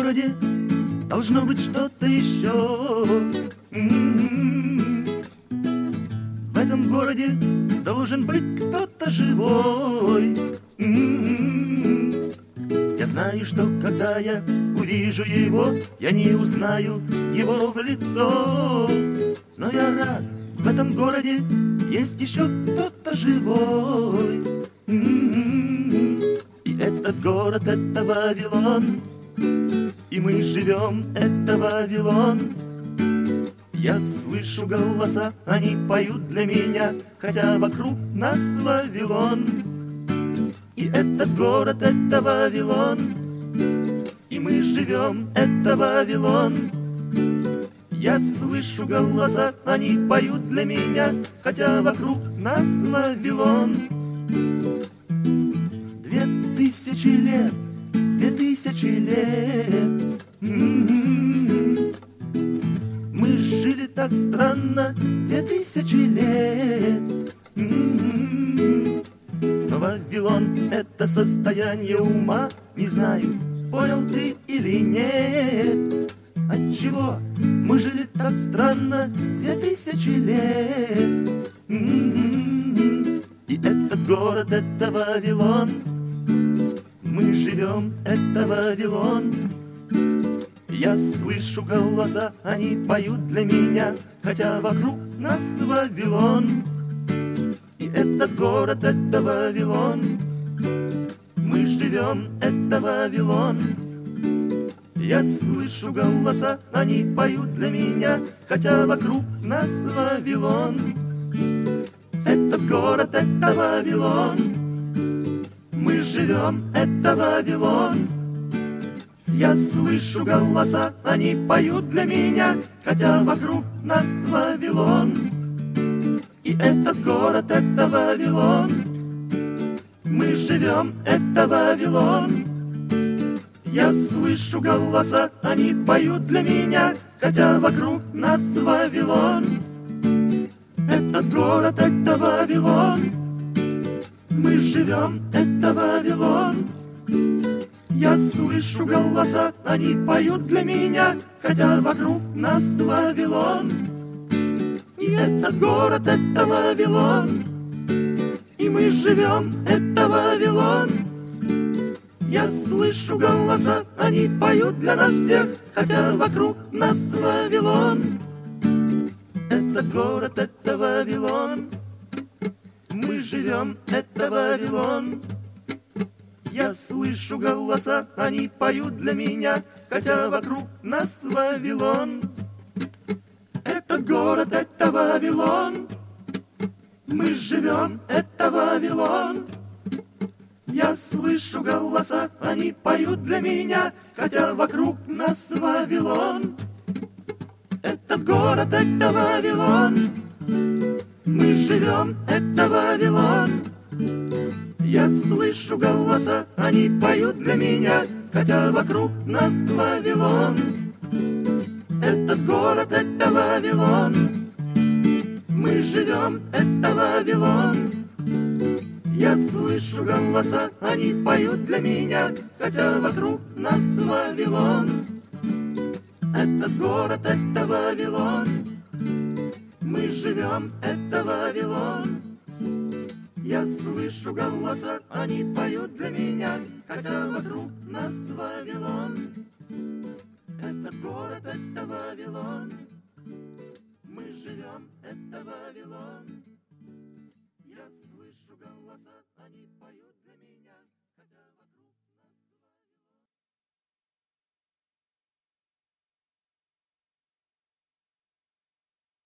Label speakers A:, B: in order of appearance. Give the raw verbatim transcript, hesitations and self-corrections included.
A: городе должно быть что-то еще. М-м-м. В этом городе должен быть кто-то живой. М-м-м. Я знаю, что когда я увижу его, я не узнаю его в лицо. Но я рад, в этом городе есть еще кто-то живой. М-м-м. И этот город — это Вавилон, и мы живем — это Вавилон. Я слышу голоса, они поют для меня, хотя вокруг нас Вавилон. И этот город — это Вавилон, и мы живем — это Вавилон. Я слышу голоса, они поют для меня, хотя вокруг нас Вавилон. Две тысячи лет, две тысячи лет. М-м-м. Мы жили так странно две тысячи лет. М-м-м. Но Вавилон — это состояние ума. Не знаю, понял ты или нет. Отчего мы жили так странно две тысячи лет? М-м-м. И этот город — это Вавилон. Мы живем — это Вавилон. Я слышу голоса, они поют для меня, хотя вокруг нас Вавилон. И этот город — это Вавилон. Мы живем — это Вавилон. Я слышу голоса, они поют для меня, хотя вокруг нас Вавилон. Этот город — это Вавилон. Мы живем — это Вавилон. Я слышу голоса, они поют для меня, хотя вокруг нас Вавилон. И этот город — это Вавилон. Мы живем — это Вавилон. Я слышу голоса, они поют для меня, хотя вокруг нас Вавилон. Этот город — это Вавилон. Мы живем — это Вавилон. Я слышу голоса, они поют для меня, хотя вокруг нас Вавилон. И этот город — это Вавилон. И мы живем — это Вавилон. Я слышу голоса, они поют для нас всех, хотя вокруг нас Вавилон. Этот город — это Вавилон. Мы живем — это Вавилон. Я слышу голоса, они поют для меня, хотя вокруг нас Вавилон. Этот город — это Вавилон. Мы живем — это Вавилон. Я слышу голоса, они поют для меня, хотя вокруг нас Вавилон. Этот город — это Вавилон. Мы живем — это Вавилон. Я слышу голоса, они поют для меня, хотя вокруг нас Вавилон. Этот город — это Вавилон. Мы живем — это Вавилон. Я слышу голоса, они поют для меня, хотя вокруг нас Вавилон. Этот город — это Вавилон. Мы живем — это Вавилон. Я слышу голоса, они поют для меня, хотя вокруг нас Вавилон. Этот город — это